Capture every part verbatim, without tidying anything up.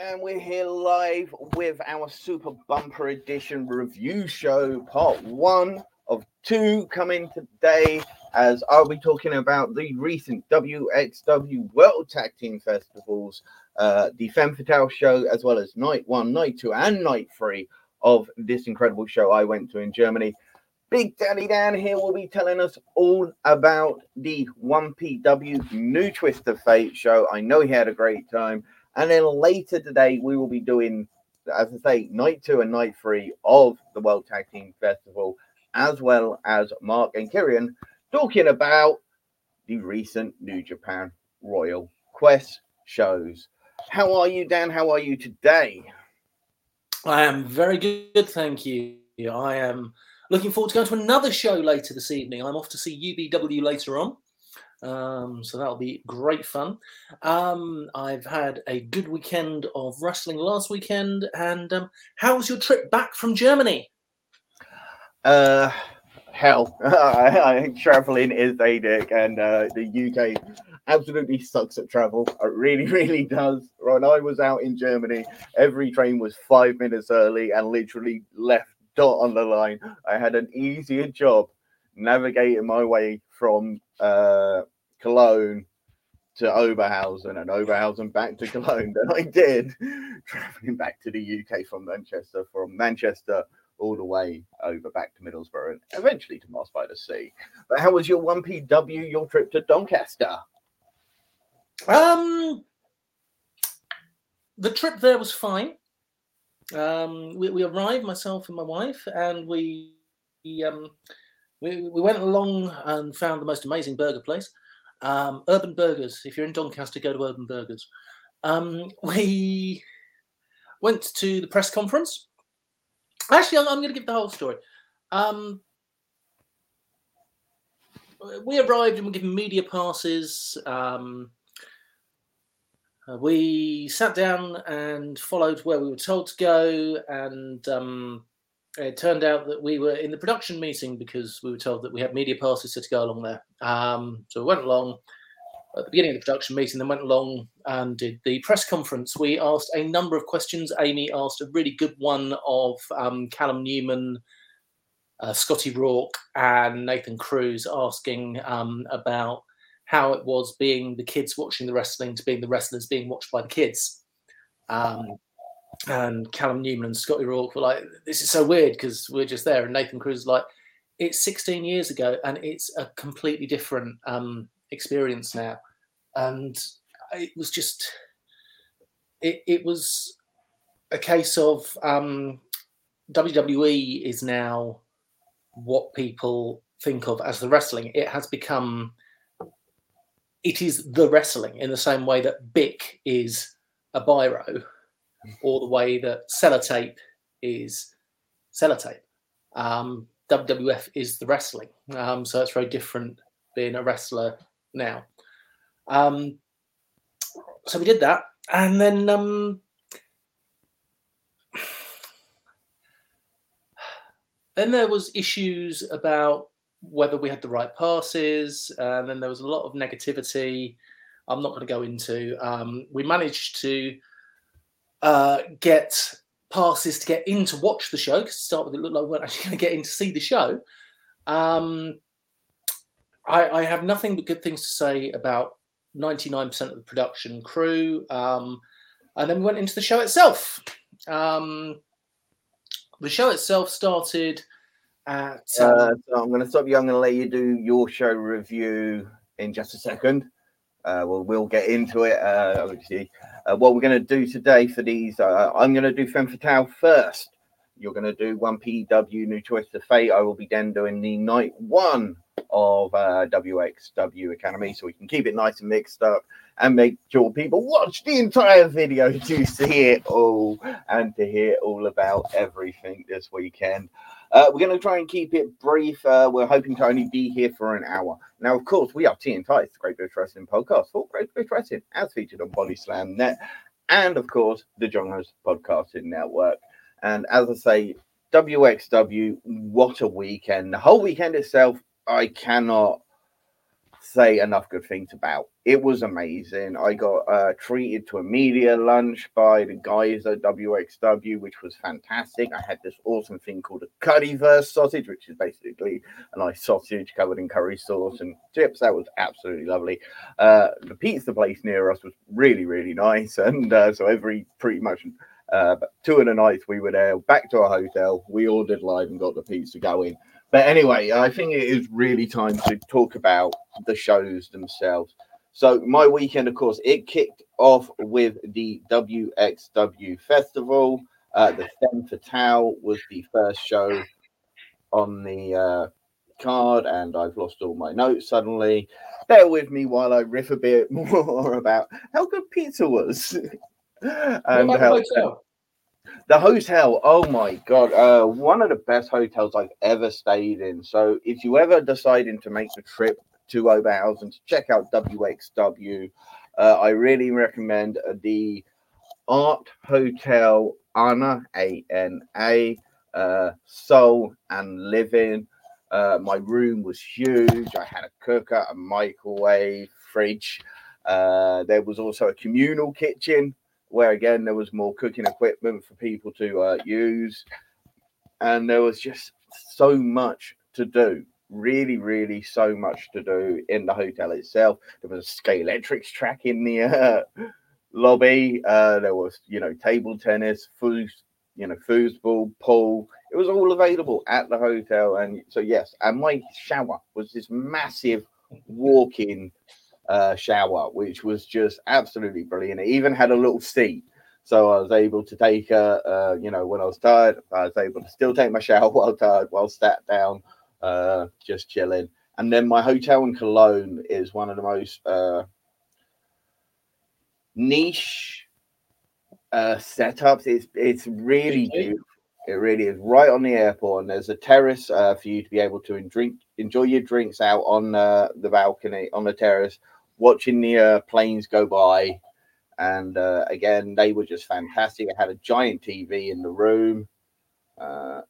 And we're here live with our Super Bumper Edition review show, part one of two coming today, as I'll be talking about the recent W X W World Tag Team Festivals, uh, the Femme Fatale show, as well as night one, night two, and night three of this incredible show I went to in Germany. Big Daddy Dan here will be telling us all about the one P W New Twist of Fate show. I know he had a great time. And then later today, we will be doing, as I say, night two and night three of the World Tag Team Festival, as well as Mark and Kieran talking about the recent New Japan Royal Quest shows. How are you, Dan? How are you today? I am very good, thank you. I am looking forward to going to another show later this evening. I'm off to see U B W later on. Um, so that'll be great fun. Um, I've had a good weekend of wrestling last weekend. And um, how was your trip back from Germany? Uh, hell. I think traveling is a dick, and uh, the U K absolutely sucks at travel. It really, really does. When I was out in Germany, every train was five minutes early and literally left dot on the line. I had an easier job navigating my way from uh, Cologne to Oberhausen and Oberhausen back to Cologne than I did traveling back to the U K from Manchester, from Manchester all the way over back to Middlesbrough and eventually to Moss by the Sea. But how was your one P W, your trip to Doncaster? Um, the trip there was fine. Um, we, we arrived, myself and my wife, and we we, um, we we went along and found the most amazing burger place. Um, Urban Burgers. If you're in Doncaster, go to Urban Burgers. Um, we went to the press conference. Actually, I'm, I'm going to give the whole story. Um, we arrived and were given media passes. Um, uh, we sat down and followed where we were told to go, and um, it turned out that we were in the production meeting because we were told that we had media passes to go along there. Um, so we went along at the beginning of the production meeting, then went along and did the press conference. We asked a number of questions. Amy asked a really good one of um, Callum Newman, uh, Scotty Rourke, and Nathan Cruz, asking um, about how it was being the kids watching the wrestling to being the wrestlers being watched by the kids. Um, and Callum Newman and Scotty Rourke were like, this is so weird because we're just there. And Nathan Cruz was like, it's sixteen years ago and it's a completely different um, experience now. And it was just, it, it was a case of um, W W E is now what people think of as the wrestling. It has become, it is the wrestling in the same way that Bic is a biro, or the way that sellotape is sellotape. Um, W W F is the wrestling. Um, so it's very different being a wrestler now. Um, so we did that. And then um, then there was issues about whether we had the right passes. And then there was a lot of negativity I'm not going to go into. Um, we managed to uh, get passes to get in to watch the show, because to start with, it looked like we weren't actually going to get in to see the show. Um, I, I have nothing but good things to say about ninety-nine percent of the production crew. Um, and then we went into the show itself. Um, the show itself started at... Um, uh, so I'm going to stop you. I'm going to let you do your show review in just a second. Uh, we'll, we'll get into it. Uh, obviously, uh, what we're going to do today for these, uh, I'm going to do Femme Fatale first. You're going to do one P W New Twist of Fate. I will be then doing the night one of uh, W X W Academy, so we can keep it nice and mixed up and make sure people watch the entire video to see it all and to hear all about everything this weekend. Uh, we're going to try and keep it brief. Uh, we're hoping to only be here for an hour. Now, of course, we are T N T, the Great British Wrestling Podcast for Great British Wrestling, as featured on Body Slam dot net, and, of course, the Genres Podcasting Network. And as I say, W X W, what a weekend. The whole weekend itself, I cannot say enough good things about. It was amazing. I got uh, treated to a media lunch by the guys at W X W, which was fantastic. I had this awesome thing called a curryverse sausage, which is basically a nice sausage covered in curry sauce and chips. That was absolutely lovely. Uh, the pizza place near us was really, really nice. And uh, so every pretty much uh, two of the nights we were there, back to our hotel, we ordered live and got the pizza going. But anyway, I think it is really time to talk about the shows themselves. So my weekend, of course, it kicked off with the W X W Festival. Uh, the Femme Fatale was the first show on the uh, card, and I've lost all my notes suddenly. Bear with me while I riff a bit more about how good pizza was. And what about how, the hotel? The hotel, oh my God, uh, one of the best hotels I've ever stayed in. So if you ever deciding to make the trip to Oberhausen to check out W X W, uh, I really recommend the Art Hotel Ana, A N A, uh, Soul and Living. Uh, my room was huge. I had a cooker, a microwave, fridge. Uh, there was also a communal kitchen where, again, there was more cooking equipment for people to uh, use. And there was just so much to do. Really, really so much to do in the hotel itself. There was a Scalextrics track in the uh, lobby. Uh, there was, you know, table tennis, foos, you know, foosball, pool. It was all available at the hotel. And so, yes, and my shower was this massive walk-in uh, shower, which was just absolutely brilliant. It even had a little seat. So I was able to take, uh, uh, you know, when I was tired, I was able to still take my shower while tired, while sat down, uh, just chilling. And then my hotel in Cologne is one of the most uh, niche uh, setups. It's it's really beautiful. It really is right on the airport, and there's a terrace uh, for you to be able to drink, enjoy your drinks out on uh, the balcony, on the terrace, watching the uh, planes go by. And uh, again, they were just fantastic. I had a giant T V in the room. Uh,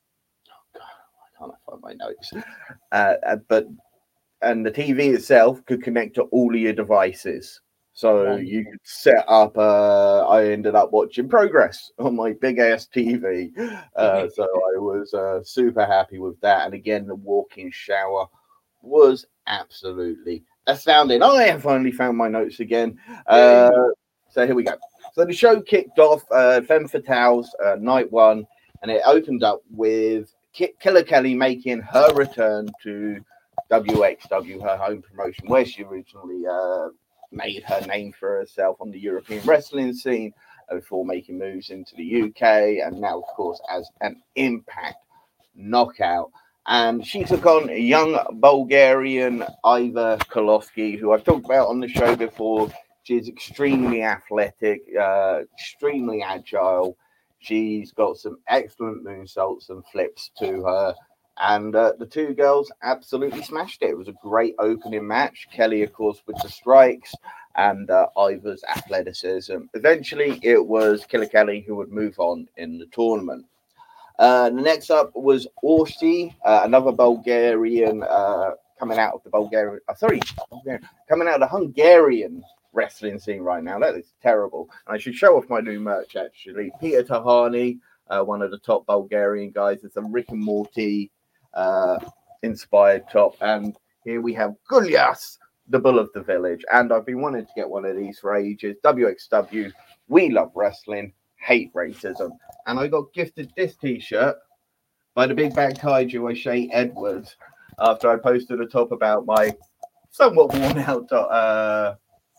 oh God, I can't find my notes. Uh, but and the T V itself could connect to all of your devices. So you could set up. Uh, I ended up watching Progress on my big ass T V. Uh, so I was uh, super happy with that. And again, the walk-in shower was absolutely astounding. I have finally found my notes again. Uh, so here we go. So the show kicked off uh, Femme Fatale's uh, night one, and it opened up with K- Killer Kelly making her return to W X W, her home promotion, where she originally uh, made her name for herself on the European wrestling scene uh, before making moves into the U K, and now, of course, as an Impact knockout. And she took on a young Bulgarian Iva Koloski, who I've talked about on the show before. She's extremely athletic, uh, extremely agile. She's got some excellent moonsaults and flips to her. And uh, the two girls absolutely smashed it. It was a great opening match. Kelly, of course, with the strikes, and uh, Iva's athleticism. Eventually, it was Killer Kelly who would move on in the tournament. Uh, the next up was Orsi, uh, another Bulgarian uh, coming out of the Bulgarian, uh, sorry, Bulgarian, coming out of the Hungarian wrestling scene right now. That is terrible. And I should show off my new merch, actually. Peter Tahani, uh, one of the top Bulgarian guys. It's a Rick and Morty uh, inspired top. And here we have Gulyas, the Bull of the Village. And I've been wanting to get one of these for ages. W X W, we love wrestling, hate racism. And I got gifted this t-shirt by the big bag kaiju O'Shea Edwards after I posted a top about my somewhat worn out uh,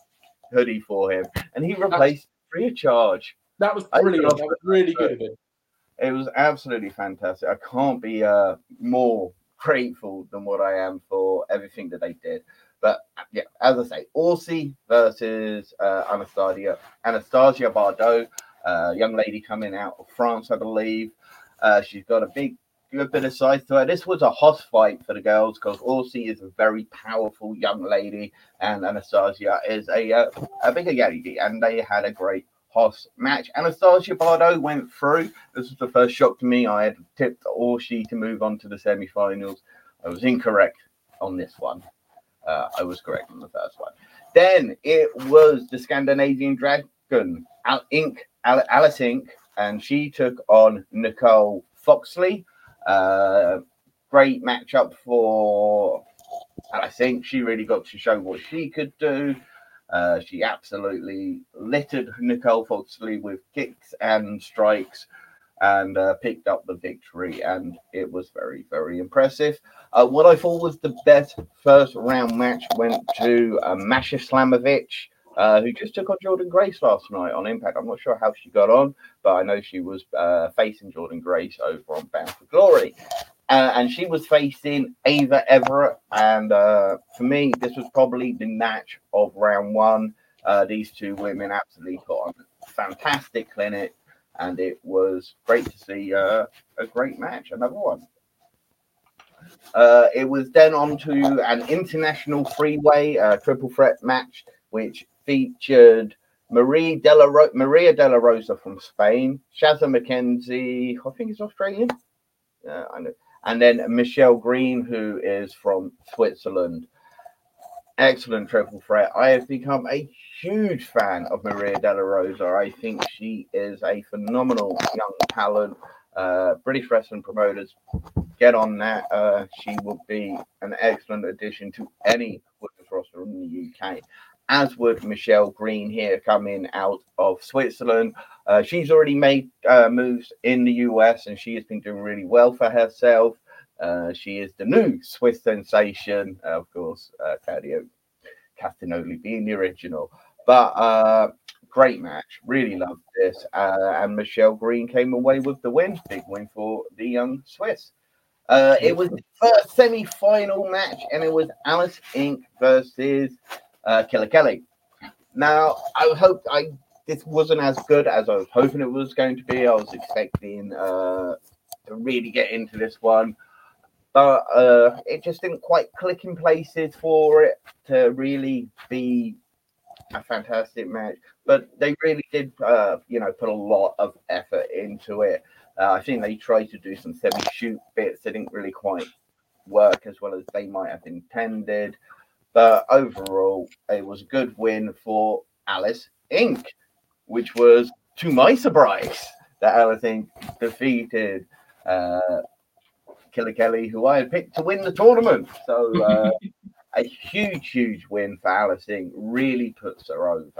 hoodie for him. And he replaced it free of charge. That was brilliant. That was really good of him. It was absolutely fantastic. I can't be uh, more grateful than what I am for everything that they did. But yeah, as I say, Orsi versus uh, Anastasia, Anastasia Bardot. Uh, young lady coming out of France, I believe. Uh, she's got a big, good bit of size to her. This was a hoss fight for the girls because Orsi is a very powerful young lady, and Anastasia is a uh, a bigger lady, and they had a great hoss match. Anastasia Bardot went through. This was the first shock to me. I had tipped Orsi to move on to the semi-finals. I was incorrect on this one. Uh, I was correct on the first one. Then it was the Scandinavian Dragon, Al- Inc, Al- Alice Inc, and she took on Nicole Foxley. Uh, great matchup for Alice Inc. She really got to show what she could do. Uh, she absolutely littered Nicole Foxley with kicks and strikes and uh, picked up the victory, and it was very, very impressive. Uh, what I thought was the best first round match went to uh, Masha Slamovich, uh, who just took on Jordan Grace last night on Impact. I'm not sure how she got on, but I know she was uh, facing Jordan Grace over on Bound for Glory. Uh, and she was facing Ava Everett. And uh, for me, this was probably the match of round one. Uh, these two women absolutely put on a fantastic clinic. And it was great to see uh, a great match, another one. Uh, it was then on to an international freeway uh, triple threat match, which featured Marie Della Ro- Maria De La Rosa from Spain, Shazza McKenzie, I think he's Australian, uh, I know, and then Michelle Green, who is from Switzerland. Excellent triple threat. I have become a huge fan of Maria De La Rosa. I think she is a phenomenal young talent. Uh, British wrestling promoters, get on that. Uh, she will be an excellent addition to any women's roster in the U K, as would Michelle Green here coming out of Switzerland. Uh, she's already made uh, moves in the U S and she has been doing really well for herself. Uh, she is the new Swiss sensation, uh, of course, uh, Claudio Castagnoli being the original. But uh, great match. Really loved this. Uh, and Michelle Green came away with the win. Big win for the young Swiss. Uh, it was the first semi-final match, and it was Alice Inc versus uh, Killer Kelly. Now, I hope I this wasn't as good as I was hoping it was going to be. I was expecting uh, to really get into this one, but uh, it just didn't quite click in places for it to really be a fantastic match. But they really did, uh, you know, put a lot of effort into it. Uh, I think they tried to do some semi-shoot bits that didn't really quite work as well as they might have intended. But overall, it was a good win for Alice Inc, which was, to my surprise, that Alice Inc defeated uh, Killer Kelly, who I had picked to win the tournament. So uh, a huge, huge win for Alice Inc. Really puts her over.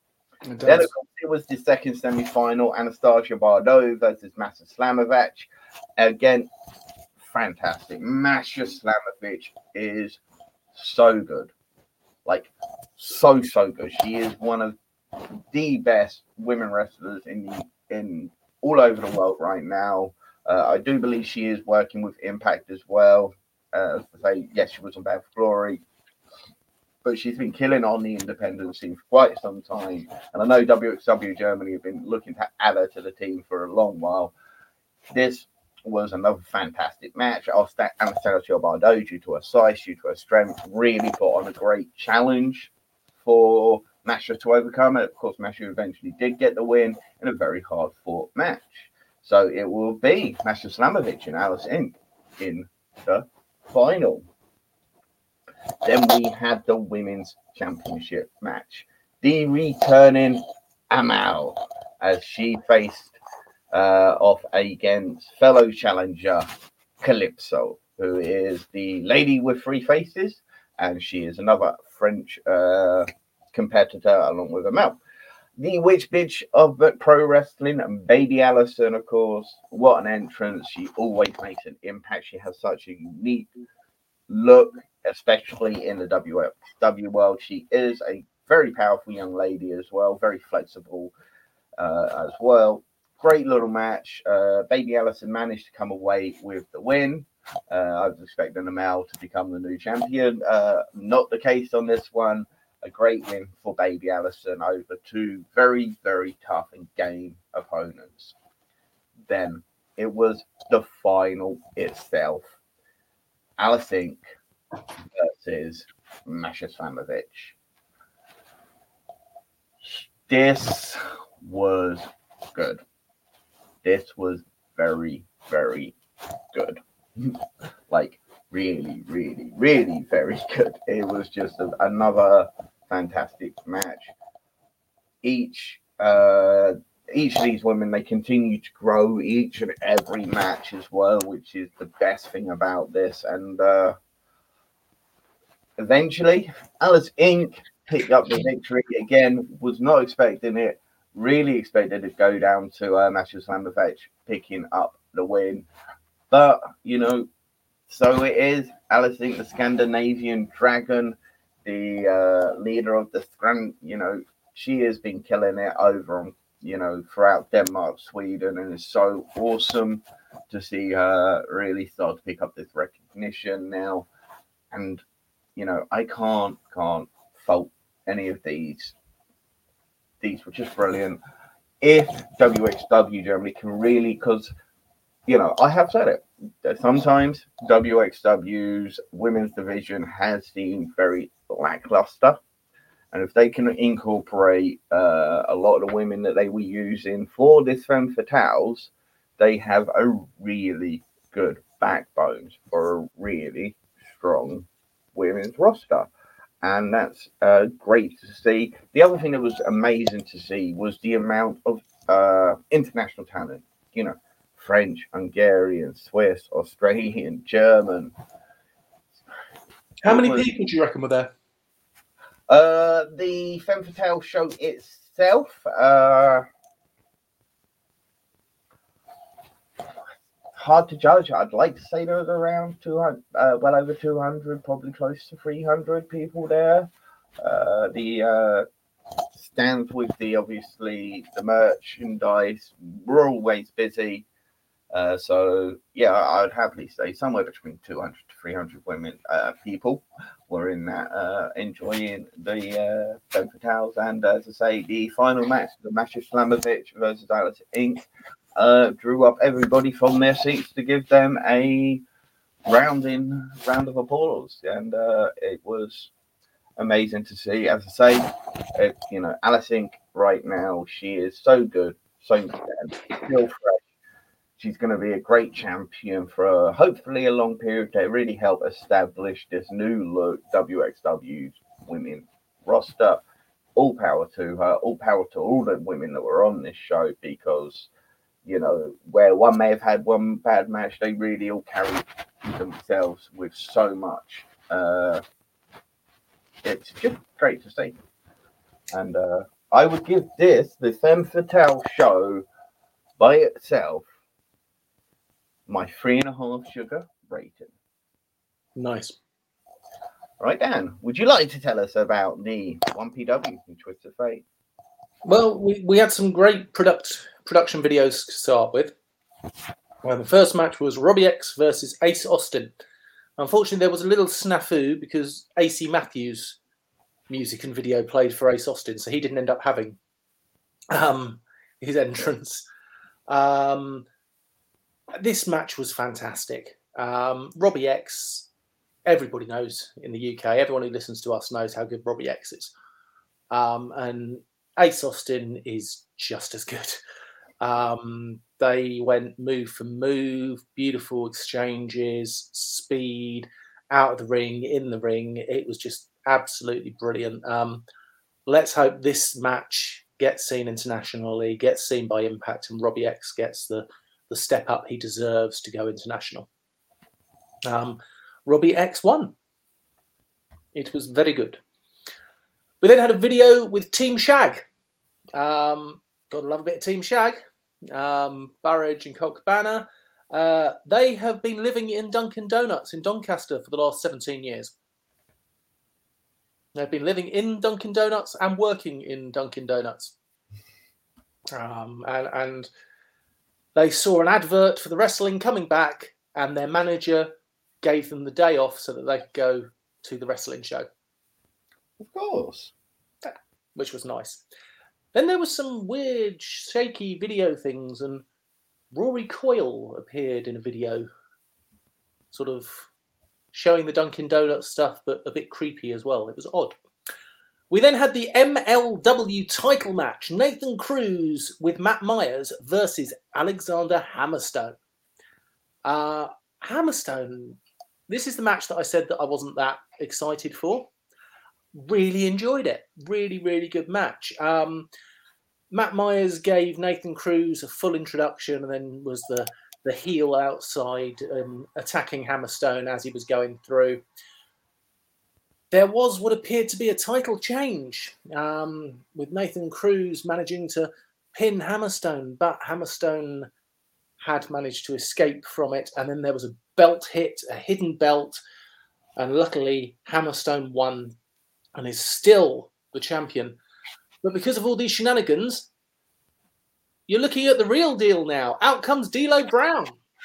Then, of course, it was the second semi-final, Anastasia Bardot versus Masha Slamovich. Again, fantastic. Masha Slamovich is so good. Like, so, so good. She is one of the best women wrestlers in the, in all over the world right now. Uh, I do believe she is working with Impact as well. Uh, I say, yes, she was on Bound for Glory, but she's been killing on the independent scene for quite some time. And I know W X W Germany have been looking to add her to the team for a long while. This was another fantastic match. Anastasia Bardot, due to her size, due to her strength, really put on a great challenge for Masha to overcome it. Of course, Masha eventually did get the win in a very hard-fought match. So it will be Masha Slamovich and Alice Inc in the final. Then we had the women's championship match. The returning Amal, as she faced uh, off against fellow challenger Calypso, who is the lady with three faces, and she is another French uh, competitor along with Amal. The witch bitch of pro wrestling, Baby Allison, of course. What an entrance. She always makes an impact. She has such a unique look, especially in the W X W world. She is a very powerful young lady as well, very flexible uh, as well. Great little match. Uh, Baby Allison managed to come away with the win. Uh, I was expecting Amal to become the new champion. Uh, not the case on this one. A great win for Baby Allison over two very, very tough and game opponents. Then it was the final itself. Alice Inc versus Masha Slamovich. This was good. This was very, very good. Like, really, really, really very good. It was just a, another fantastic match. Each uh, each of these women, they continue to grow each and every match as well, which is the best thing about this. And uh, eventually, Alice Incorporated picked up the victory again. Was not expecting it. Really expected it to go down to uh, Masha Slamovich picking up the win. But, you know, so it is. Alice Incorporated, the Scandinavian Dragon, the uh, leader of the Scran, you know, she has been killing it over on, you know, throughout Denmark, Sweden, and it's so awesome to see her really start to pick up this recognition now. And, you know, I can't, can't fault any of these. These were just brilliant. If W X W Germany can really, because, you know, I have said it, that sometimes W X W's women's division has seemed very lackluster. And if they can incorporate uh, a lot of the women that they were using for this Femme Fatales, they have a really good backbone for a really strong women's roster. And that's uh, great to see. The other thing that was amazing to see was the amount of uh, international talent, you know, French, Hungarian, Swiss, Australian, German. How many was, people do you reckon were there? Uh, the Femme Fatale show itself, uh, hard to judge. I'd like to say there was around two hundred, uh, well over two hundred, probably close to three hundred people there. Uh, the uh, stands with the, obviously, the merchandise were always busy. Uh, so, yeah, I would happily say somewhere between two hundred to three hundred women, uh, people were in that, uh, enjoying the uh, Femme Fatales. And as I say, the final match, the Masha Slamovich versus Alice Incorporated, uh, drew up everybody from their seats to give them a rounding round of applause. And uh, it was amazing to see. As I say, it, you know, Alice Incorporated right now, she is so good, so still fresh. She's going to be a great champion for uh, hopefully a long period to really help establish this new look W X W's women roster. All power to her, all power to all the women that were on this show, because, you know, where one may have had one bad match, they really all carried themselves with so much. Uh, it's just great to see. And uh, I would give this, the Femme Fatale show by itself, my three and a half sugar rating. Nice. Right, Dan, would you like to tell us about the one P W from Twist of Fate? Well, we, we had some great product production videos to start with. Well, the first match was Robbie X versus Ace Austin. Unfortunately, there was a little snafu because A C Matthews' music and video played for Ace Austin, so he didn't end up having um, his entrance. Um, This match was fantastic. Um, Robbie X, everybody knows in the U K, everyone who listens to us knows how good Robbie X is. Um, and Ace Austin is just as good. Um, they went move for move, beautiful exchanges, speed, out of the ring, in the ring. It was just absolutely brilliant. Um, let's hope this match gets seen internationally, gets seen by Impact, and Robbie X gets the the step up he deserves to go international. Um, Robbie X won. It was very good. We then had a video with Team Shag. Um, gotta love a bit of Team Shag. Um, Burridge and Colt Cabana. Uh, they have been living in Dunkin' Donuts in Doncaster for the last seventeen years. They've been living in Dunkin' Donuts and working in Dunkin' Donuts. Um, and, and they saw an advert for the wrestling coming back, and their manager gave them the day off so that they could go to the wrestling show. Of course. Which was nice. Then there was some weird, shaky video things, and Rory Coyle appeared in a video, sort of showing the Dunkin' Donuts stuff, but a bit creepy as well. It was odd. We then had the M L W title match, Nathan Cruz with Matt Myers versus Alexander Hammerstone. Uh, Hammerstone this is the match that I said that I wasn't that excited for. Really enjoyed it. Really, really good match. Um, Matt Myers gave Nathan Cruz a full introduction and then was the, the heel outside um, attacking Hammerstone as he was going through. There was what appeared to be a title change um, with Nathan Cruz managing to pin Hammerstone, but Hammerstone had managed to escape from it. And then there was a belt hit, a hidden belt. And luckily, Hammerstone won and is still the champion. But because of all these shenanigans, you're looking at the real deal now. Out comes D'Lo Brown.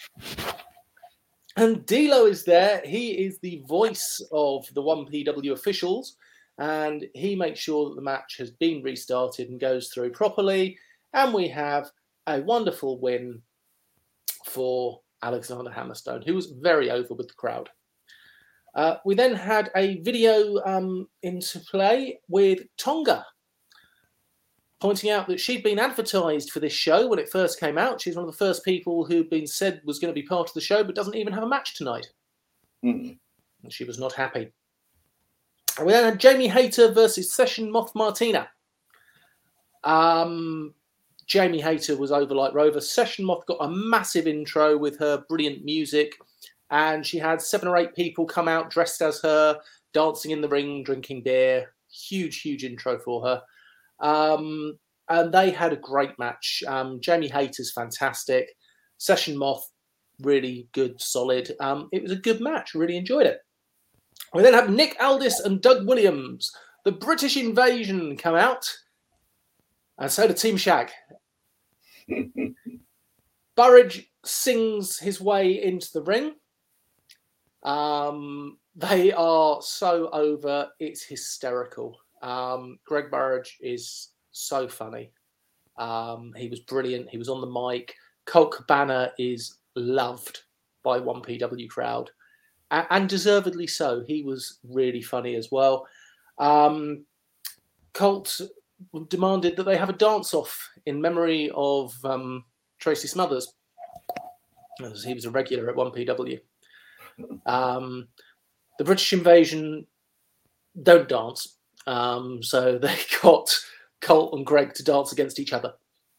And D'Lo is there. He is the voice of the one P W officials. And he makes sure that the match has been restarted and goes through properly. And we have a wonderful win for Alexander Hammerstone, who was very over with the crowd. Uh, we then had a video um, into play with Tonga, pointing out that she'd been advertised for this show when it first came out. She's one of the first people who'd been said was going to be part of the show, but doesn't even have a match tonight. Mm. And she was not happy. And we then had Jamie Hayter versus Session Moth Martina. Um, Jamie Hayter was over like Rover. Session Moth got a massive intro with her brilliant music. And she had seven or eight people come out dressed as her, dancing in the ring, drinking beer. Huge, huge intro for her. Um, and they had a great match. Um, Jamie Hayter's fantastic. Session Moth, really good, solid. Um, it was a good match. Really enjoyed it. We then have Nick Aldis and Doug Williams. The British Invasion come out. And so did Team Shag. Burridge sings his way into the ring. Um, they are so over. It's hysterical. Um, Greg Burridge is so funny. Um, he was brilliant. He was on the mic. Colt Cabana is loved by one P W crowd, and, and deservedly so. He was really funny as well. Um, Colt demanded that they have a dance-off in memory of um, Tracy Smothers, as he was a regular at one P W. Um, the British Invasion don't dance. Um, so they got Colt and Greg to dance against each other,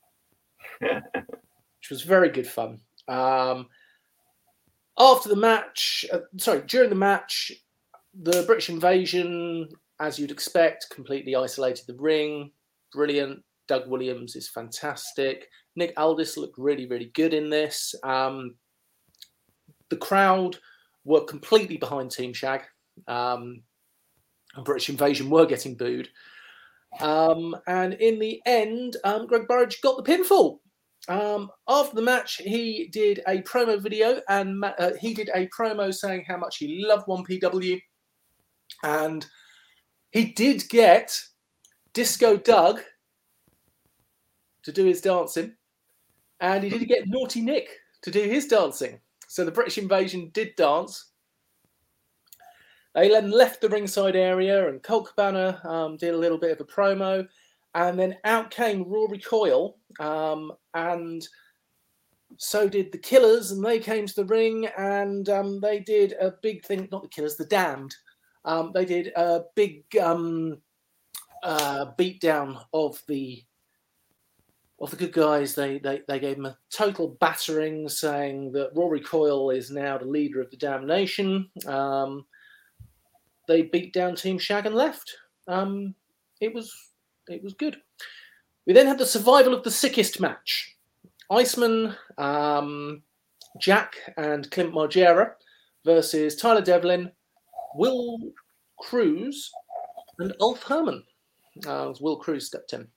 which was very good fun. Um, after the match, uh, sorry, during the match, the British Invasion, as you'd expect, completely isolated the ring. Brilliant. Doug Williams is fantastic. Nick Aldis looked really, really good in this. Um, the crowd were completely behind Team Shag. Um, British Invasion were getting booed. Um, and in the end, um, Greg Burridge got the pinfall. Um, after the match, he did a promo video and uh, he did a promo saying how much he loved one P W. And he did get Disco Doug to do his dancing. And he did get Naughty Nick to do his dancing. So the British Invasion did dance. They then left the ringside area and Colt Cabana um, did a little bit of a promo. And then out came Rory Coyle. Um, and so did the Killers. And they came to the ring and um, they did a big thing. Not the Killers, the Damned. Um, they did a big um, uh, beat down of the of the good guys. They, they, they gave him a total battering, saying that Rory Coyle is now the leader of the Damnation. Um, They beat down Team Shag and left. Um, it was it was good. We then had the survival of the sickest match. Iceman, um, Jack and Clint Margera versus Tyler Devlin, Will Cruz and Ulf Herman. Uh, Will Cruz stepped in.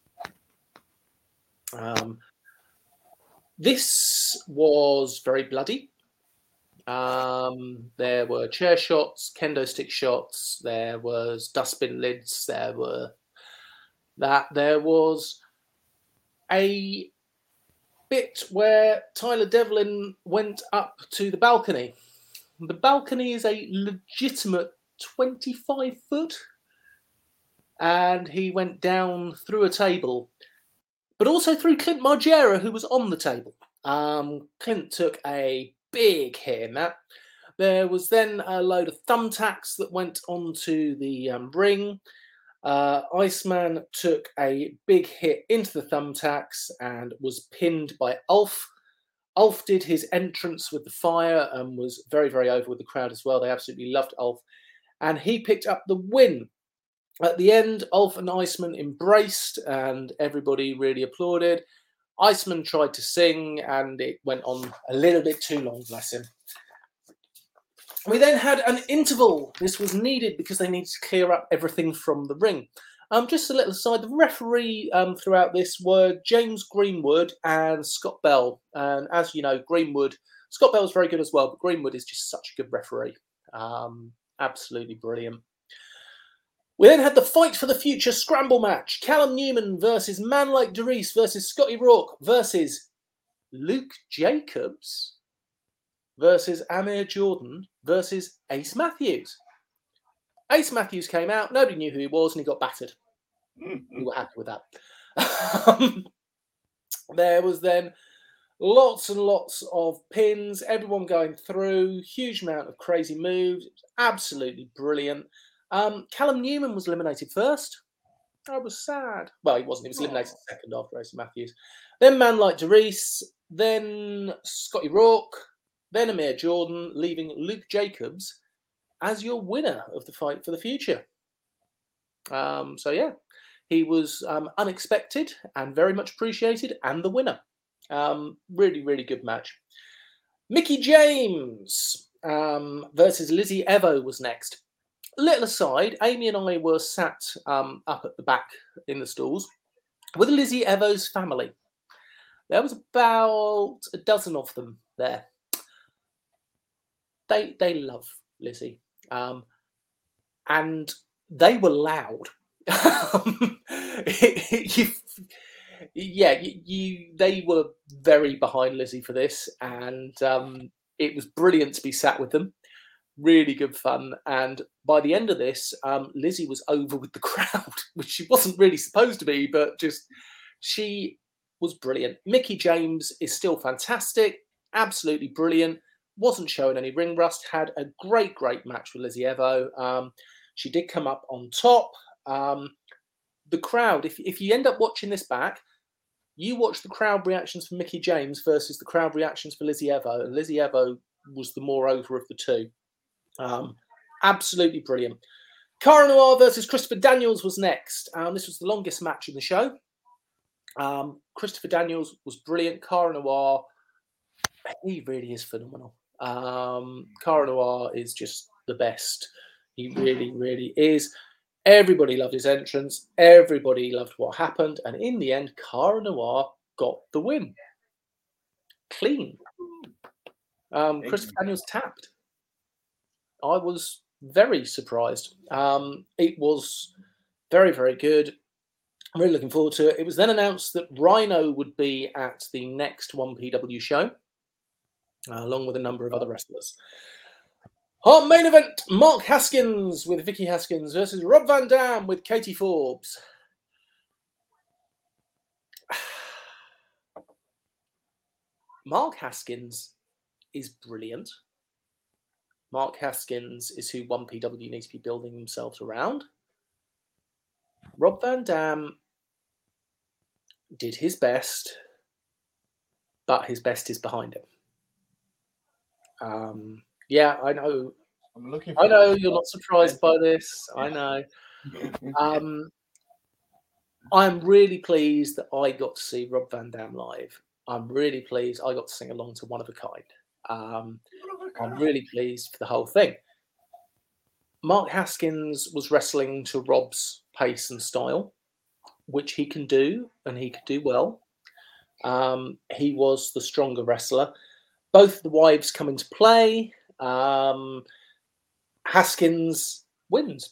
Um, this was very bloody. Um, there were chair shots, kendo stick shots, there was dustbin lids, there were that, there was a bit where Tyler Devlin went up to the balcony. The balcony is a legitimate twenty-five foot, and he went down through a table, but also through Clint Margera, who was on the table. Um, Clint took a big hit in that, There was then a load of thumbtacks that went onto the um, ring. Uh, Iceman took a big hit into the thumbtacks and was pinned by Ulf. Ulf did his entrance with the fire and was very, very over with the crowd as well. They absolutely loved Ulf. And he picked up the win. At the end, Ulf and Iceman embraced and everybody really applauded. Iceman tried to sing and it went on a little bit too long, bless him. We then had an interval. This was needed because they needed to clear up everything from the ring. Um, just a little aside, the referee um, throughout this were James Greenwood and Scott Bell. And as you know, Greenwood, Scott Bell is very good as well, but Greenwood is just such a good referee. Um, absolutely brilliant. We then had the Fight for the Future scramble match. Callum Newman versus Man Like DeReiss versus Scotty Rourke versus Luke Jacobs versus Amir Jordan versus Ace Matthews. Ace Matthews came out, nobody knew who he was, and he got battered. We were happy with that. Um, there was then lots and lots of pins, everyone going through, huge amount of crazy moves. It was absolutely brilliant. Um, Callum Newman was eliminated first. I was sad. Well, he wasn't. He was eliminated oh. second after Ace Matthews. Then Man Like DeReiss, then Scotty Rourke, then Amir Jordan, leaving Luke Jacobs as your winner of the Fight for the Future. Um, so, yeah, he was um, unexpected and very much appreciated and the winner. Um, really, really good match. Mickie James um, versus Lizzie Evo was next. Little aside, Amy and I were sat um, up at the back in the stalls with Lizzie Evo's family. There was about a dozen of them there. They they love Lizzie, um, and they were loud. you, yeah, you, you they were very behind Lizzie for this, and um, it was brilliant to be sat with them. Really good fun, and by the end of this, um, Lizzie was over with the crowd, which she wasn't really supposed to be, but just she was brilliant. Mickie James is still fantastic, absolutely brilliant. Wasn't showing any ring rust. Had a great, great match with Lizzie Evo. Um, she did come up on top. Um, the crowd, if if you end up watching this back, you watch the crowd reactions for Mickie James versus the crowd reactions for Lizzie Evo, and Lizzie Evo was the more over of the two. Um, absolutely brilliant. Cara Noir versus Christopher Daniels was next. Um, this was the longest match in the show. Um, Christopher Daniels was brilliant. Cara Noir, he really is phenomenal. Um, Cara Noir is just the best. He really, really is. Everybody loved his entrance. Everybody loved what happened. And in the end, Cara Noir got the win. Clean. Um, Christopher Daniels tapped. I was very surprised. Um, it was very, very good. I'm really looking forward to it. It was then announced that Rhino would be at the next one P W show, uh, along with a number of other wrestlers. Our main event, Mark Haskins with Vicky Haskins versus Rob Van Dam with Katie Forbes. Mark Haskins is brilliant. Mark Haskins is who one P W needs to be building themselves around. Rob Van Dam did his best, but his best is behind him. Um, yeah, I know. I'm looking I know you're not surprised by this. I know. Um, I'm really pleased that I got to see Rob Van Dam live. I'm really pleased I got to sing along to One of a Kind. Um, I'm really pleased for the whole thing. Mark Haskins was wrestling to Rob's pace and style, which he can do, and he could do well. Um, he was the stronger wrestler. Both the wives come into play. Um, Haskins wins.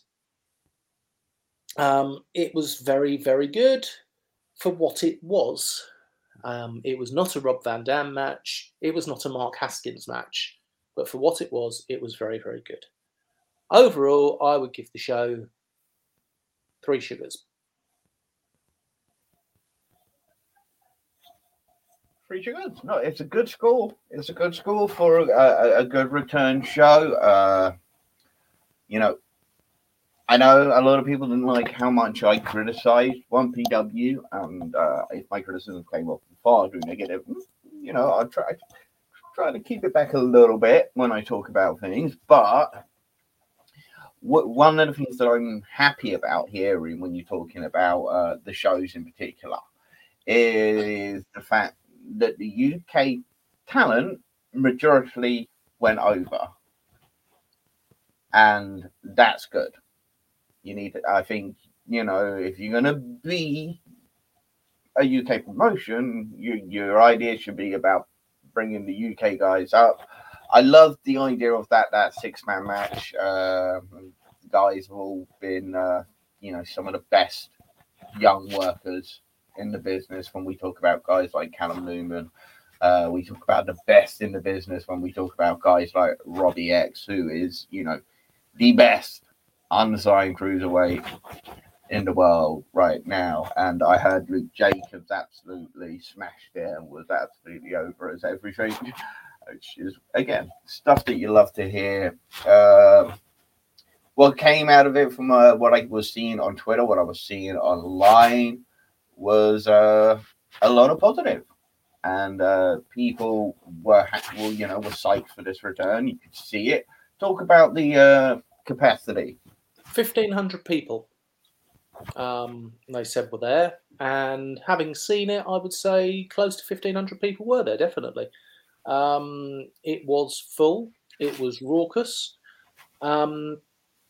Um, it was very, very good for what it was. Um, it was not a Rob Van Dam match. It was not a Mark Haskins match. But for what it was, it was very, very good. Overall, I would give the show three sugars. Three Goods. No, it's a good score. It's a good score for a, a, a good return show. Uh, you know, I know a lot of people didn't like how much I criticized one P W, and uh, if my criticism came off far too negative, you know, I try try to keep it back a little bit when I talk about things. But what, one of the things that I'm happy about hearing when you're talking about uh, the shows in particular is the fact that the U K talent majority went over, and that's good. You need to, I think, you know, if you're going to be a U K promotion, you, your idea should be about bringing the U K guys up. I love the idea of that that six man match. Uh, guys have all been, uh, you know, some of the best young workers in the business. When we talk about guys like Callum Newman, uh, we talk about the best in the business when we talk about guys like Robbie X, who is, you know, the best unsigned cruiserweight in the world right now. And I heard Luke Jacobs absolutely smashed it and was absolutely over as everything, which is, again, stuff that you love to hear. Uh, what came out of it from uh, what I was seeing on Twitter, what I was seeing online, was uh, a lot of positive. And uh, people were, well, you know, were psyched for this return. You could see it. Talk about the uh, capacity. fifteen hundred people, um, they said, were there. And having seen it, I would say close to fifteen hundred people were there, definitely. Um, it was full. It was raucous. Um,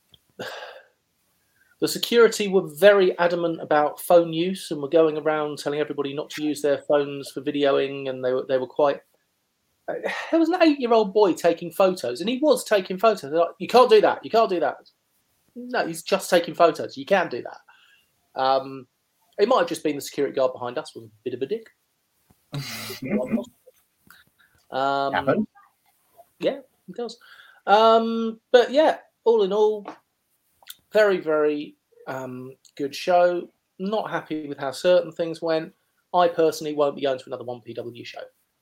the security were very adamant about phone use and were going around telling everybody not to use their phones for videoing. And they were, they were quite... There was an eight-year-old boy taking photos, and he was taking photos. They're like, you can't do that. You can't do that. No, he's just taking photos. You can do that. Um, it might have just been the security guard behind us was a bit of a dick. um, yeah, it does. Um, but yeah, all in all, very, very um, good show. Not happy with how certain things went. I personally won't be going to another one P W show.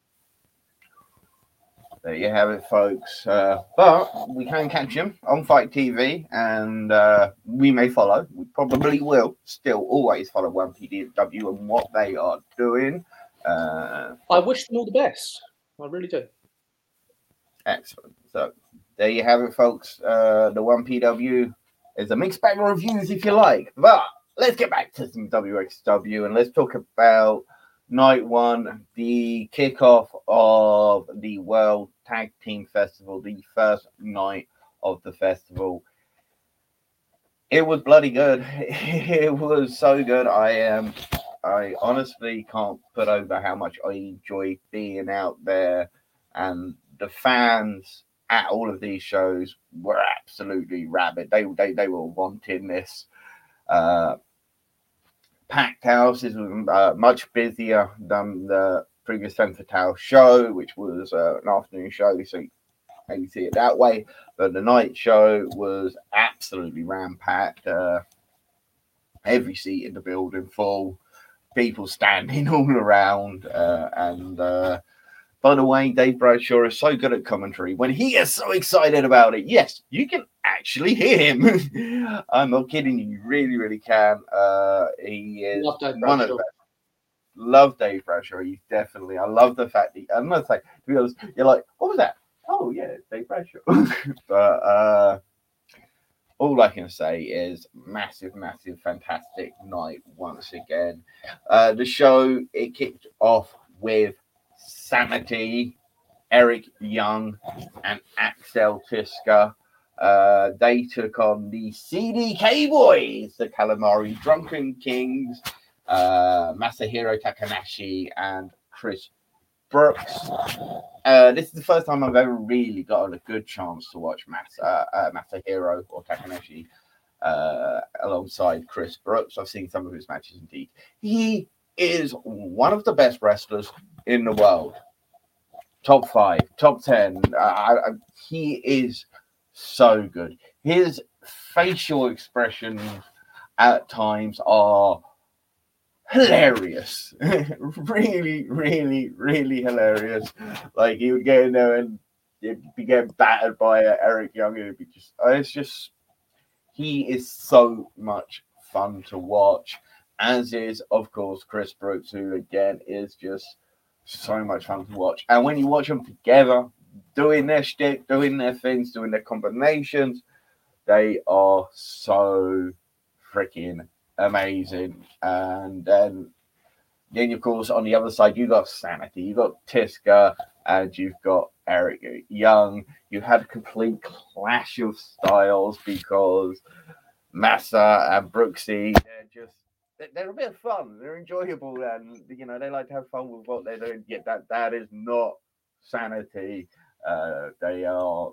There you have it, folks. Uh, but we can catch him on Fight T V, and uh, we may follow. We probably will still always follow one P W and what they are doing. Uh, I wish them all the best. I really do. Excellent. So there you have it, folks. Uh, the one P W is a mixed bag of reviews, if you like. But let's get back to some W X W and let's talk about night one, the kickoff of the World Tag Team Festival, the first night of the festival. It was bloody good. It was so good. I am. Um, I honestly can't put over how much I enjoy being out there, and the fans at all of these shows were absolutely rabid. They they they were wanting this. Uh, packed houses were uh, much busier than the previous Femme Fatale show, which was uh, an afternoon show, so you maybe see it that way. But the night show was absolutely ram-packed. Uh, every seat in the building full, people standing all around. Uh, and uh, by the way, Dave Bradshaw is so good at commentary. When he gets so excited about it, yes, you can actually hear him. I'm not kidding you. You really, really can. Uh, he is one of the best. Love Dave Bradshaw. He's definitely. I love the fact that. I'm not saying, to be honest, you're like, what was that? Oh yeah, it's Dave Bradshaw. But uh, all I can say is massive, massive, fantastic night once again. Uh, the show, it kicked off with Sanity, Eric Young, and Axel Tischer. Uh, they took on the C D K Boys, the Calamari Drunken Kings, uh, Masahiro Takanashi, and Chris Brooks. Uh, this is the first time I've ever really gotten a good chance to watch Mas- uh, uh, Masahiro or Takanashi uh, alongside Chris Brooks. I've seen some of his matches indeed. He is one of the best wrestlers in the world. Top five, top ten. Uh, I, I, he is so good. His facial expressions at times are hilarious. really, really, really hilarious. Like he would get in there and he'd be getting battered by uh, Eric Young, and it'd be just, uh, it's just, he is so much fun to watch, as is, of course, Chris Brooks, who again is just so much fun to watch. And when you watch them together, doing their shtick, doing their things, doing their combinations, they are so freaking amazing. And then, then of course, on the other side, you got Sanity, you got Tiska, and you've got Eric Young. You had a complete clash of styles because Massa and Brooksy, they're just, they're a bit of fun. They're enjoyable, and you know they like to have fun with what they're doing. Yet that that is not Sanity. Uh, they are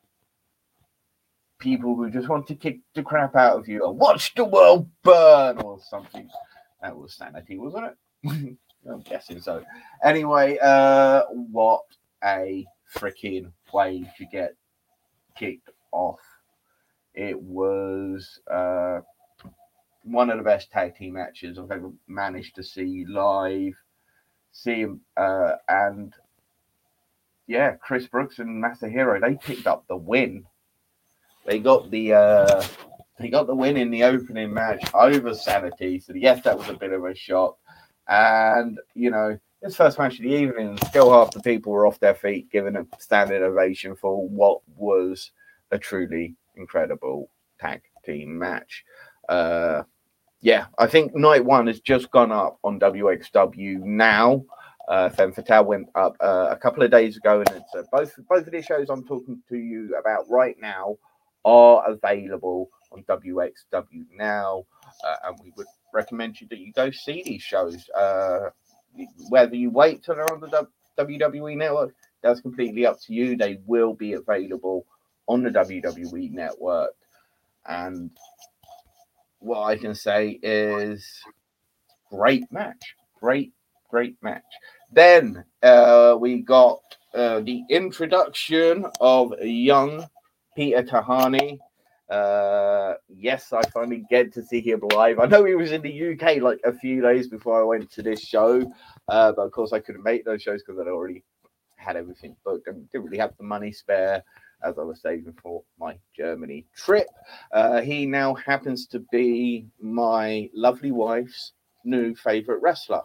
people who just want to kick the crap out of you and watch the world burn or something. That was Sanity, wasn't it? I'm guessing so. Anyway, uh, what a freaking way to get kicked off. It was uh, one of the best tag team matches I've ever managed to see live. See him, uh, and yeah, Chris Brooks and Masahiro, they picked up the win. They got the uh, they got the win in the opening match over Sanity. So yes, that was a bit of a shock. And you know, this first match of the evening, still half the people were off their feet, giving a standing ovation for what was a truly incredible tag team match. Uh, yeah, I think night one has just gone up on W X W now. Uh, Femme Fatale went up uh, a couple of days ago, and it's uh, both both of the shows I'm talking to you about right now are available on W X W now, uh, and we would recommend you that you go see these shows. Uh, whether you wait till they're on the W W E network, that's completely up to you. They will be available on the W W E network, and what I can say is great match, great, great match. Then uh, we got uh, the introduction of young Peter Tahani. Uh, yes, I finally get to see him live. I know he was in the U K like a few days before I went to this show, uh, but of course I couldn't make those shows because I'd already had everything booked and didn't really have the money spare as I was saving for my Germany trip. Uh, he now happens to be my lovely wife's new favorite wrestler.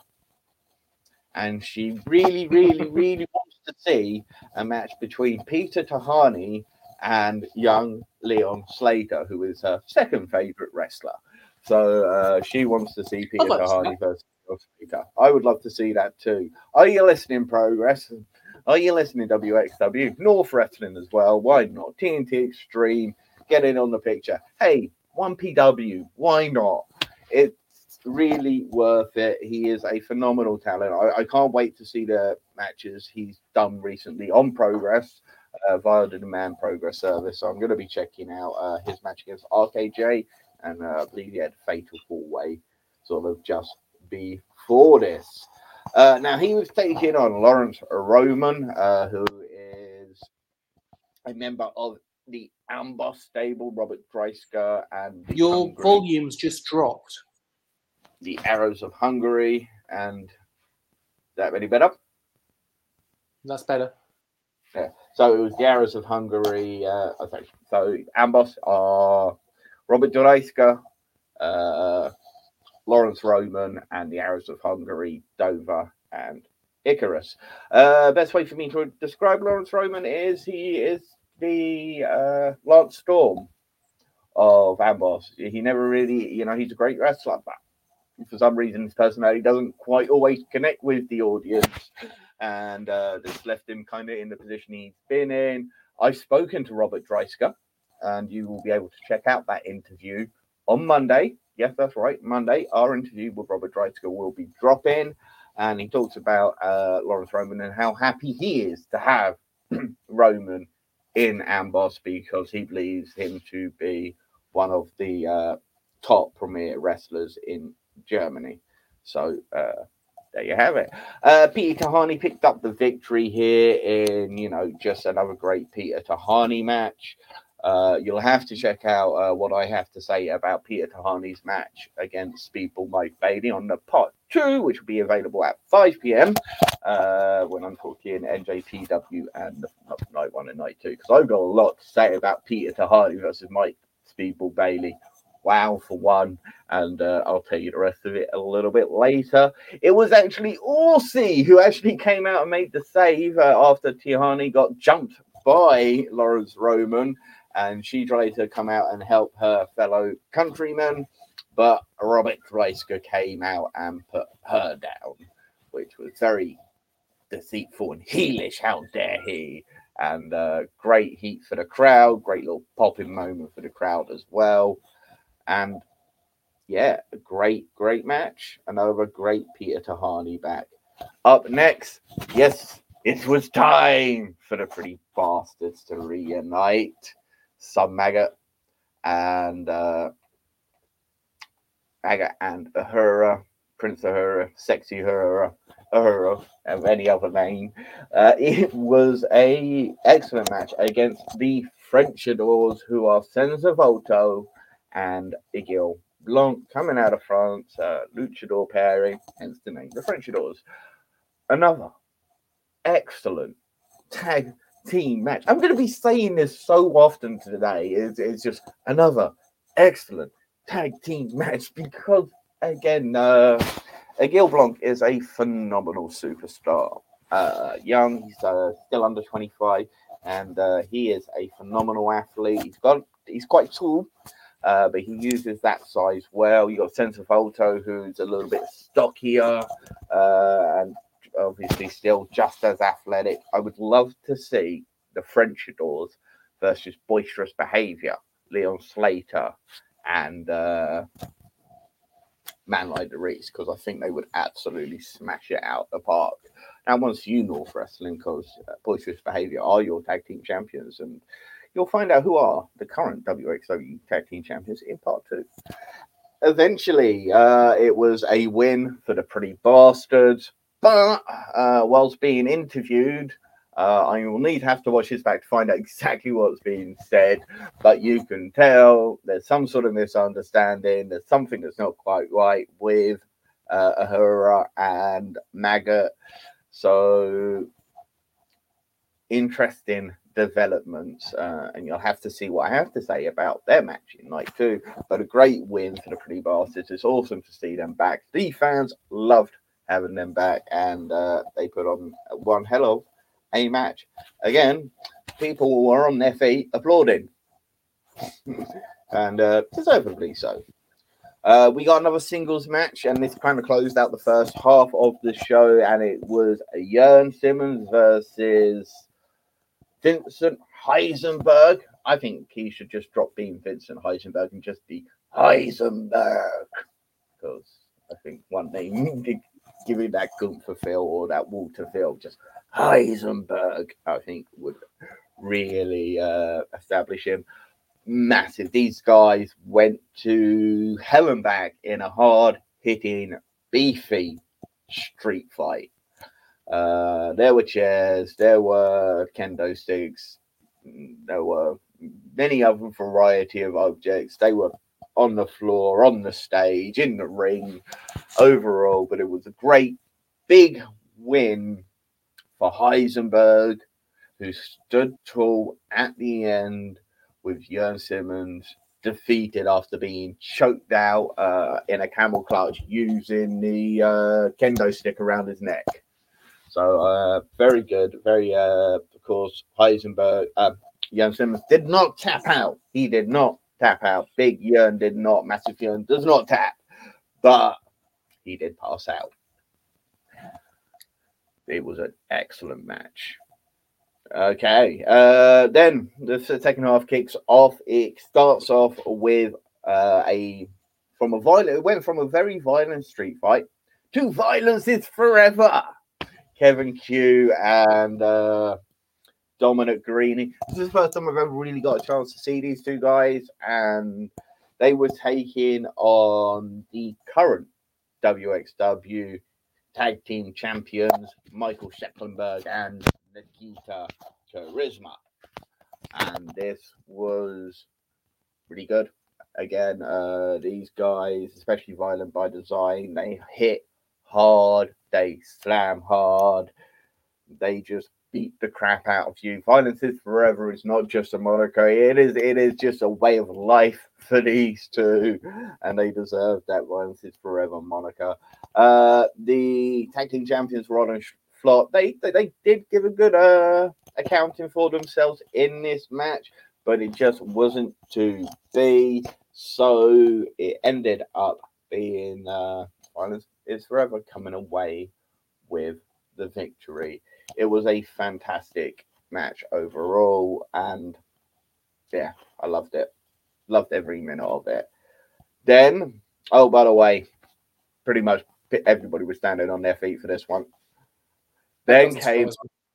And she really, really, really wants to see a match between Peter Tahani and young Leon Slater, who is her second favorite wrestler. So uh, she wants to see Peter like Tahani versus Leon Slater. I would love to see that too. Are you listening, Progress? Are you listening, W X W? North Wrestling as well. Why not? T N T Extreme, get in on the picture. Hey, one P W, why not? It's really worth it. He is a phenomenal talent. I, I can't wait to see the matches he's done recently on Progress uh, via the Demand Progress service. So I'm going to be checking out uh, his match against R K J, and uh, I believe he had a fatal four-way sort of just before this. Uh, now, he was taking on Lawrence Roman, uh, who is a member of the Amboss stable, Robert Dreisker, and the Your Hungry, volume's just dropped. the Arrows of Hungary. And is that any better? That's better. Yeah. So it was the Arrows of Hungary. Uh, okay. So Amboss are Robert Dreisker, uh, Lawrence Roman, and the Arrows of Hungary, Dover and Icarus. Uh, best way for me to describe Lawrence Roman is he is the uh, Lance Storm of Amboss. He never really, you know, he's a great wrestler, but for some reason his personality doesn't quite always connect with the audience, and uh, that's left him kind of in the position he's been in. I've spoken to Robert Dreisker, and you will be able to check out that interview on Monday. Yes, that's right. Monday, our interview with Robert Dreisker will be dropping, and he talks about uh, Lawrence Roman and how happy he is to have Roman in Amboss because he believes him to be one of the uh, top premier wrestlers in Germany. So uh, there you have it. Uh, Peter Tahani picked up the victory here in, you know, just another great Peter Tahani match. Uh, you'll have to check out uh, what I have to say about Peter Tahani's match against Speedball Mike Bailey on the part two, which will be available at five p.m. Uh, when I'm talking N J P W and night one and night two, because I've got a lot to say about Peter Tahani versus Mike Speedball Bailey. Wow, for one, and uh, I'll tell you the rest of it a little bit later. It was actually Aussie who actually came out and made the save uh, after Tahani got jumped by Lawrence Roman, and she tried to come out and help her fellow countrymen, but Robert Dreisker came out and put her down, which was very deceitful and heelish. How dare he? And uh, great heat for the crowd, great little popping moment for the crowd as well. And yeah, a great, great match. Another great Peter Tahani back. Up next, yes, it was time for the Pretty Bastards to reunite. Some Maggot and uh, Maggot and Uhura, Prince Uhura, Sexy Uhura, Uhura, and any other name. Uh, it was a excellent match against the Frenchadors, who are Senza Volto and Igil Blanc, coming out of France. Uh, luchador pairing, hence the name, the Frenchadors. Another excellent tag team match. I'm going to be saying this so often today. It's, it's just another excellent tag team match because, again, uh, Igil Blanc is a phenomenal superstar. Uh, young, he's uh, still under twenty-five, and uh, he is a phenomenal athlete. He's got, he's quite tall, uh, but he uses that size well. You got Senza Volto, who's a little bit stockier, uh, and obviously still just as athletic. I would love to see the Frenchadors versus Boisterous Behavior, Leon Slater, and uh, Man Like the Reese, because I think they would absolutely smash it out the park. Now, once you North Wrestling, because uh, Boisterous Behavior are your tag team champions, and you'll find out who are the current W X W tag team champions in part two. Eventually, uh, it was a win for the Pretty Bastards. But uh, whilst being interviewed, uh, I will need to have to watch this back to find out exactly what's being said. But you can tell there's some sort of misunderstanding. There's something that's not quite right with uh, Uhura and Maggot. So interesting developments, uh, and you'll have to see what I have to say about their match in night two. But a great win for the Pretty Bastards. It's awesome to see them back. The fans loved having them back, and uh, they put on one hell of a match. Again, people were on their feet applauding, and uh, deservedly so. Uh, we got another singles match, and this kind of closed out the first half of the show, and it was Jörn Simmons versus Vincent Heisenberg. I think he should just drop being Vincent Heisenberg and just be Heisenberg, because I think one name giving that Gunther Phil or that Walter Phil, just Heisenberg, I think would really uh, establish him. Massive. These guys went to hell and back in a hard-hitting, beefy street fight. Uh, there were chairs, there were kendo sticks, there were many other variety of objects. They were on the floor, on the stage, in the ring, overall. But it was a great, big win for Heisenberg, who stood tall at the end, with Jörn Simmons defeated after being choked out uh, in a camel clutch using the uh, kendo stick around his neck. So uh, very good. Very, uh, of course, Heisenberg, uh, Jörn Simmons did not tap out. He did not tap out. Big Jörn did not. Massive Jörn does not tap. But he did pass out. It was an excellent match. Okay, uh, then the second half kicks off. It starts off with uh, a from a violent. It went from a very violent street fight to violence is forever. Kevin Q and uh, Dominic Greeny. This is the first time I've ever really got a chance to see these two guys, and they were taking on the current W X W tag team champions, Michael Shecklenberg and Nikita Charisma. and this was really good. Again, uh, these guys, especially Violent by Design, they hit hard, they slam hard, they just beat the crap out of you. Violence is Forever is not just a moniker; it is it is just a way of life for these two, and they deserve that Violence is Forever moniker. Uh, the tag team champions Rod and Flot, they, they they did give a good uh accounting for themselves in this match, but it just wasn't to be. So it ended up being uh, Violence is Forever coming away with the victory. It was a fantastic match overall, and yeah, I loved it. Loved every minute of it. Then, oh, by the way, pretty much everybody was standing on their feet for this one. Then came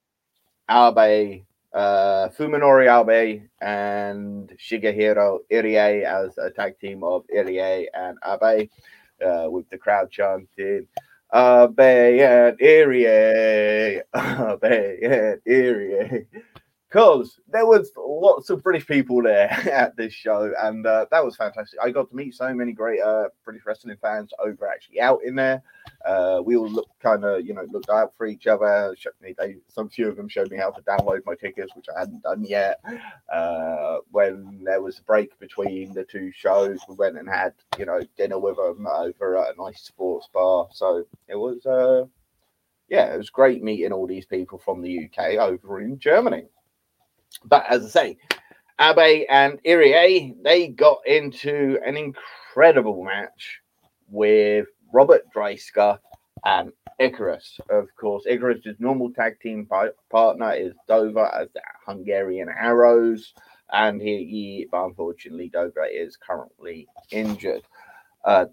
Abe, uh, Fuminori Abe and Shigehiro Irie as a tag team of Irie and Abe, uh, with the crowd chanting, Abe and Irie, Abe and Irie. Because there was lots of British people there at this show, and uh, that was fantastic. I got to meet so many great uh, British wrestling fans over actually out in there. Uh, we all looked kind of, you know, looked out for each other. They, some few of them showed me how to download my tickets, which I hadn't done yet. Uh, when there was a break between the two shows, we went and had, you know, dinner with them over at a nice sports bar. So it was, uh, yeah, it was great meeting all these people from the U K over in Germany. But as I say, Abe and Irie, they got into an incredible match with Robert Dreisker and Icarus. Of course, Icarus' normal tag team partner is Dover as the Hungarian Arrows, and he, he but unfortunately, Dover is currently injured. Uh,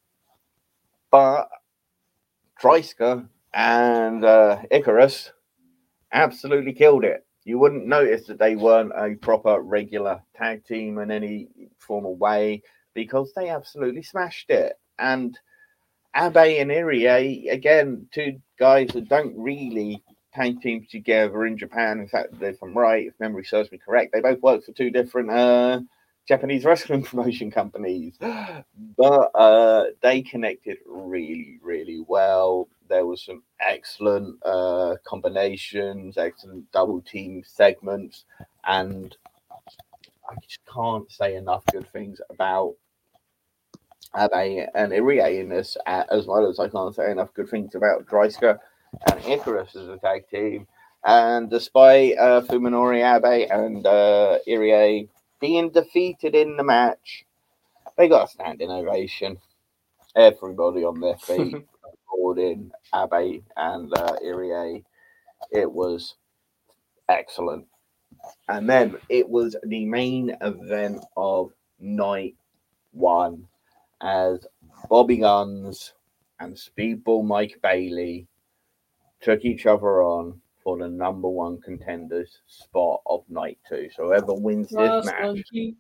but Dreisker and uh, Icarus absolutely killed it. You wouldn't notice that they weren't a proper regular tag team in any formal way because they absolutely smashed it. And Abe and Irie, again, two guys that don't really tag team together in Japan. In fact, if I'm right, if memory serves me correct, they both work for two different uh, Japanese wrestling promotion companies. But uh, they connected really, really well. There was some excellent uh, combinations, excellent double team segments, and I just can't say enough good things about Abe and Irie in this, as well as I can't say enough good things about Dreisker and Icarus as a tag team. And despite uh, Fuminori Abe and uh, Irie being defeated in the match, they got a standing ovation. Everybody on their feet, applauding Abe and uh, Irie. It was excellent. And then it was the main event of night one as Bobby Guns and Speedball Mike Bailey took each other on for the number one contenders spot of night two. So whoever wins this Brass match. Monkey.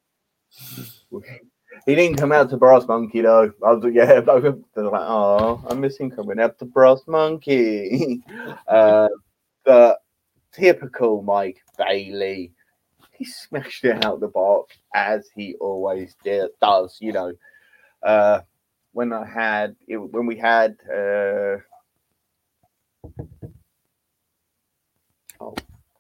He didn't come out to Brass Monkey though. I was like, yeah, I was like, oh, I miss him coming out to Brass Monkey. uh, but typical Mike Bailey, he smashed it out the box as he always did, does. You know, uh, when I had it, when we had uh, oh,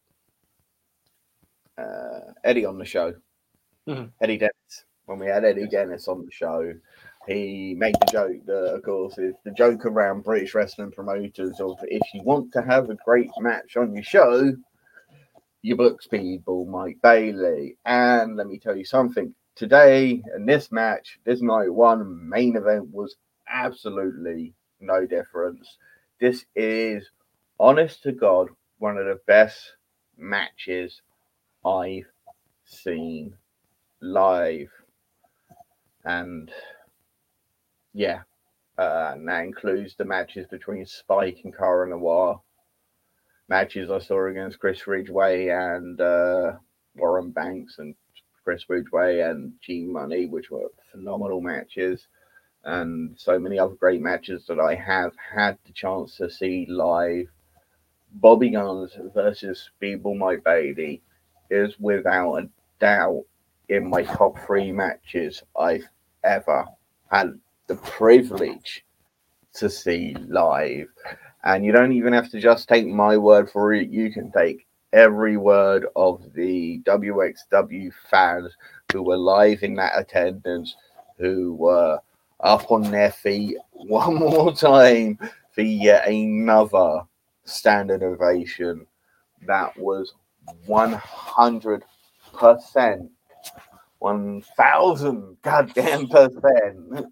uh, Eddie on the show, mm-hmm. Eddie Dennis. When we had Eddie Dennis on the show, he made the joke that, of course, is the joke around British wrestling promoters of if you want to have a great match on your show, you book Speedball Mike Bailey. And let me tell you something. Today, in this match, this night one main event was absolutely no difference. This is, honest to God, one of the best matches I've seen live. And yeah, uh, and that includes the matches between Spike and Cara Noir. Matches I saw against Chris Ridgway and uh, Warren Banks and Chris Ridgway and G Money, which were phenomenal matches. And so many other great matches that I have had the chance to see live. Bobby Guns versus Speedball Mike Bailey is without a doubt in my top three matches I've ever had the privilege to see live. And you don't even have to just take my word for it. You can take every word of the W X W fans who were live in that attendance, who were up on their feet one more time for yet another standing ovation. That was one hundred percent, one thousand goddamn percent.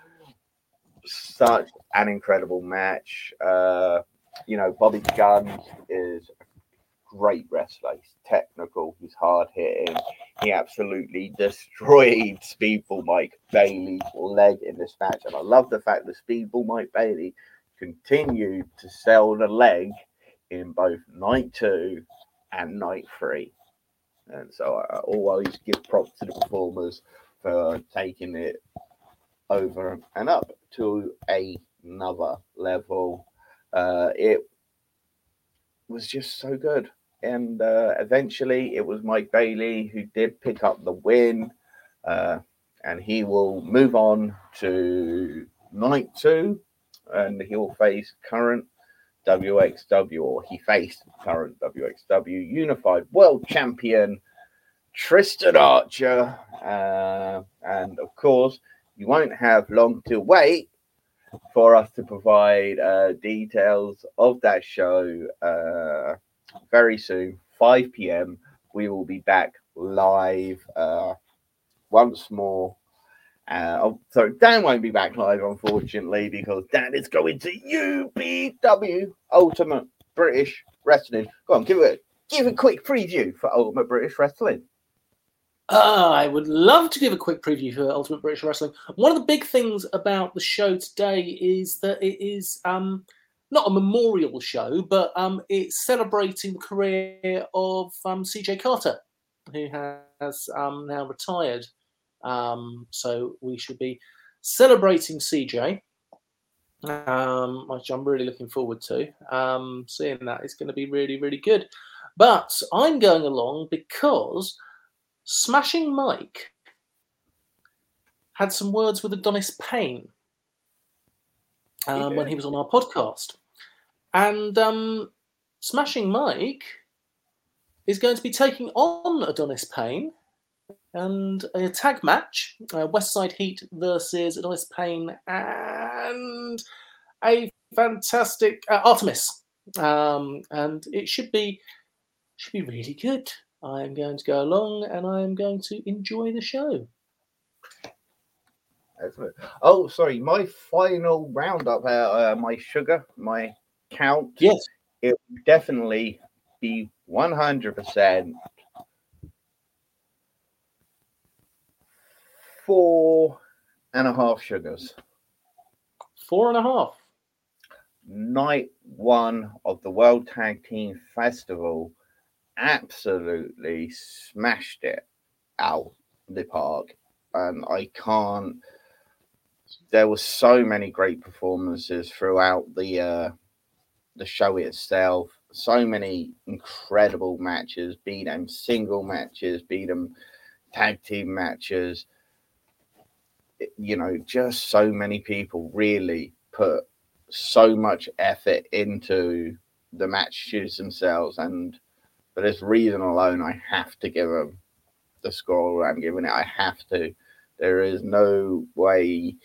Such an incredible match. Uh, you know, Bobby Guns is a great wrestler. He's technical, he's hard hitting. He absolutely destroyed Speedball Mike Bailey's leg in this match. And I love the fact that Speedball Mike Bailey continued to sell the leg in both night two and night three. And so I always give props to the performers for taking it over and up to another level. Uh, it was just so good. And uh, eventually it was Mike Bailey who did pick up the win. Uh, and he will move on to night two. And he will face current W X W, or he faced current W X W Unified World Champion Tristan Archer. Uh, and of course, you won't have long to wait for us to provide uh, details of that show uh, very soon, five p.m. We will be back live uh, once more. Uh, oh, sorry, Dan won't be back live, unfortunately, because Dan is going to U B W, Ultimate British Wrestling. Go on, give it, give a quick preview for Ultimate British Wrestling. Uh, I would love to give a quick preview for Ultimate British Wrestling. One of the big things about the show today is that it is um, not a memorial show, but um, it's celebrating the career of um, C J Carter, who has um, now retired. Um, so we should be celebrating C J, um, which I'm really looking forward to. Um, seeing that is going to be really, really good. But I'm going along because Smashing Mike had some words with Adonis Payne um, he when he was on our podcast. And um, Smashing Mike is going to be taking on Adonis Payne and a tag match, uh, Westside Heat versus Adonis Payne and a fantastic uh, Artemis. Um, and it should be should be really good. I'm going to go along and I'm going to enjoy the show. Excellent. Oh, sorry. My final roundup, uh, uh, my sugar, my count. Yes. It would definitely be one hundred percent four and a half sugars. Four and a half. Night one of the World Tag Team Festival absolutely smashed it out the park. And I can't. There were so many great performances throughout the uh, the show itself. So many incredible matches, be them single matches, be them tag team matches. You know, just so many people really put so much effort into the matches themselves. And for this reason alone, I have to give them the score I'm giving it. I have to. There is no way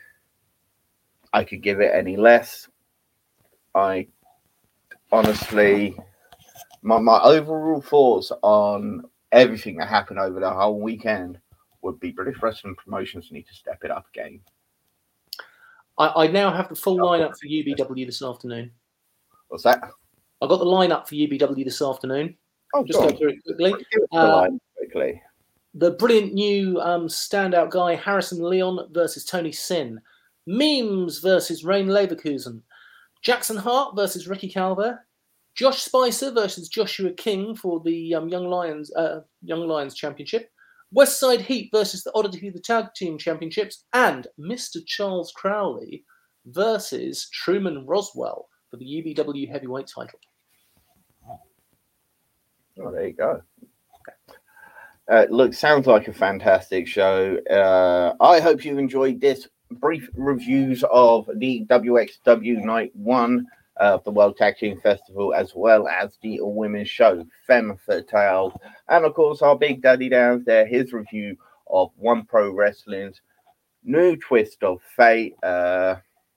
I could give it any less. I honestly, my, my overall thoughts on everything that happened over the whole weekend would be British Wrestling Promotions need to step it up again. I, I now have the full lineup for U B W this afternoon. What's that? I got the lineup for U B W this afternoon. Oh, just go through it quickly. Give it the uh, line quickly. The brilliant new um, standout guy Harrison Leon versus Tony Sin. Memes versus Rain Leverkusen. Jackson Hart versus Ricky Calver. Josh Spicer versus Joshua King for the um, Young Lions uh, Young Lions Championship. Westside Heat versus the Oddity of the Tag Team Championships. And Mister Charles Crowley versus Truman Roswell for the U B W Heavyweight title. Oh, there you go. Uh, look, sounds like a fantastic show. Uh, I hope you've enjoyed this brief reviews of the W X W Night One of the World Tag Team Festival, as well as the all women's show Femme Fatale, and of course our Big Daddy down there, his review of One Pro Wrestling's new twist of fate. Uh,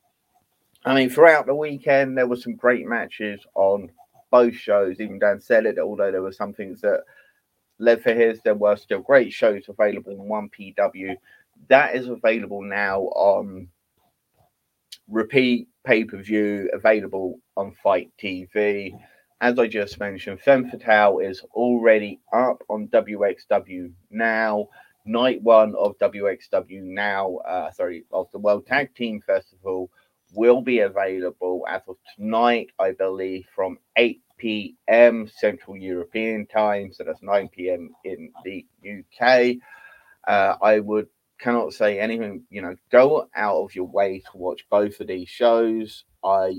I mean, throughout the weekend there were some great matches on both shows. Even Dan said it, although there were some things that led for his, there were still great shows available in one P W. That is available now on repeat pay-per-view, available on Fight T V. As I just mentioned, Femme Fatale is already up on W X W Now. Night one of W X W Now, uh, sorry, of the World Tag Team Festival will be available as of tonight, I believe, from eight p.m. Central European time, so that's nine p.m. in the U K. Uh, I would cannot say anything, you know, go out of your way to watch both of these shows. I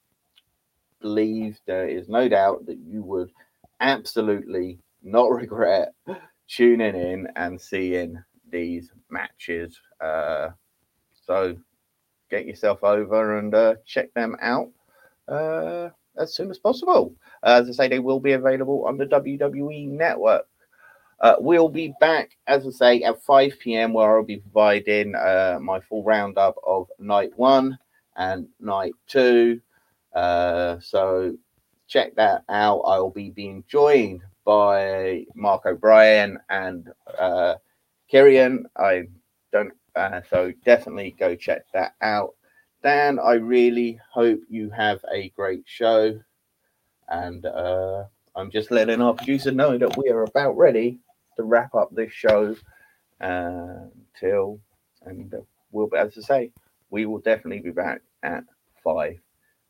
believe there is no doubt that you would absolutely not regret tuning in and seeing these matches. Uh, so get yourself over and uh, check them out uh, as soon as possible. Uh, as I say, they will be available on the W W E Network. Uh, we'll be back, as I say, at five p.m. where I'll be providing uh, my full roundup of night one and night two. Uh, so check that out. I'll be being joined by Mark O'Brien and uh, Kirian. I don't, uh, so definitely go check that out. Dan, I really hope you have a great show, and uh, I'm just letting our producer know that we are about ready to wrap up this show uh, till, and uh, we'll, as I say, we will definitely be back at five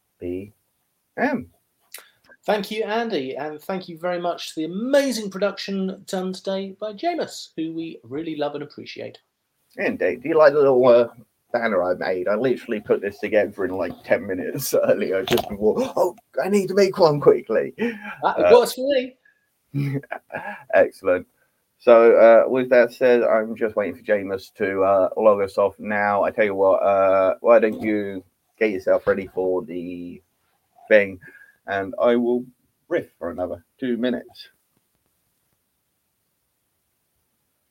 p.m. Thank you, Andy, and thank you very much to the amazing production done today by Jameis, who we really love and appreciate. Indeed. Do you like the little uh, banner I made? I literally put this together in like ten minutes earlier, just before. Oh, I need to make one quickly. That uh, works for me. Excellent. So, uh, with that said, I'm just waiting for Jameis to uh, log us off now. I tell you what, uh, why don't you get yourself ready for the thing, and I will riff for another two minutes.